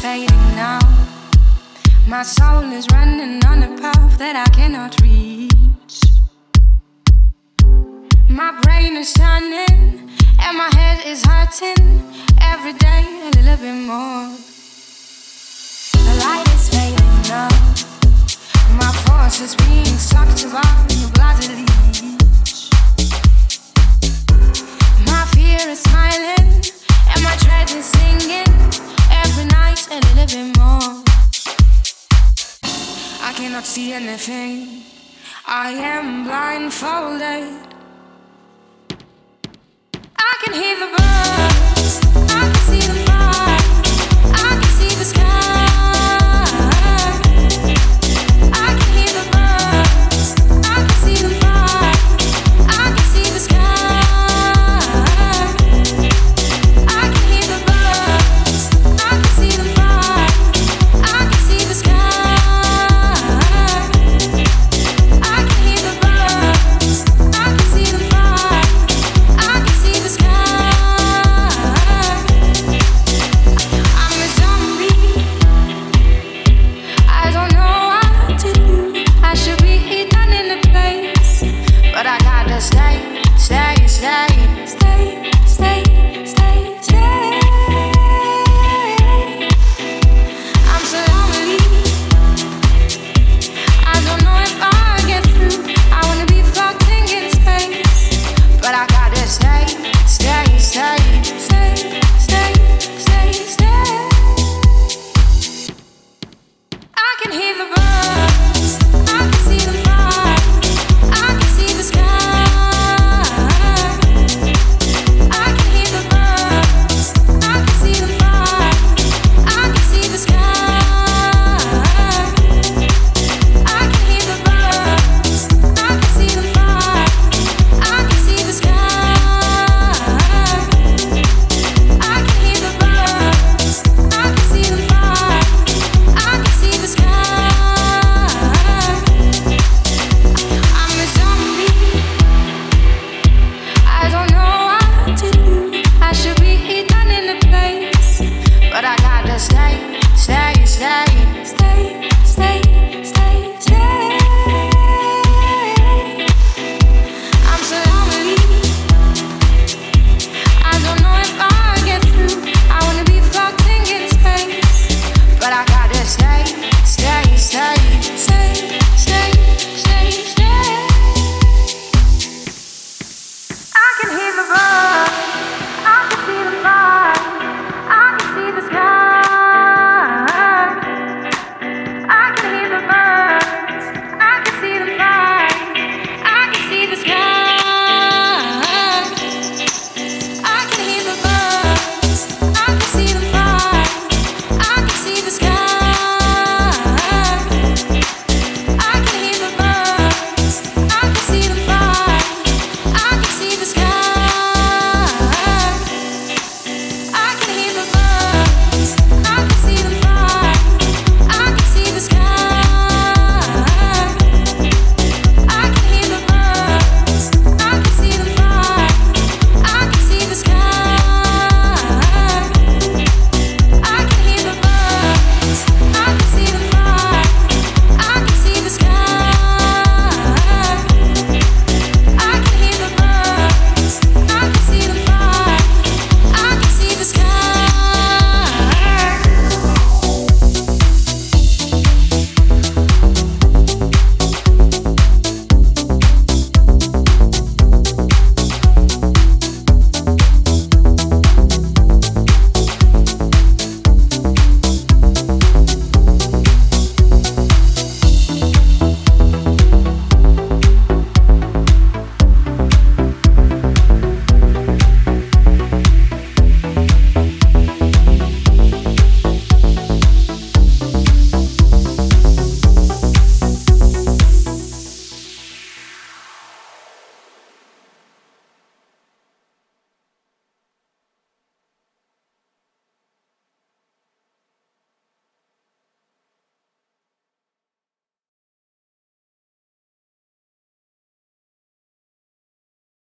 fading now. My soul is running on a path that I cannot reach. My brain is turning and my head is hurting. Every day a little bit more. The light is fading now. My force is being sucked by the bloody leech. My fear is smiling and my dread is singing. Every night a little bit more. I cannot see anything. I am blindfolded. I can hear the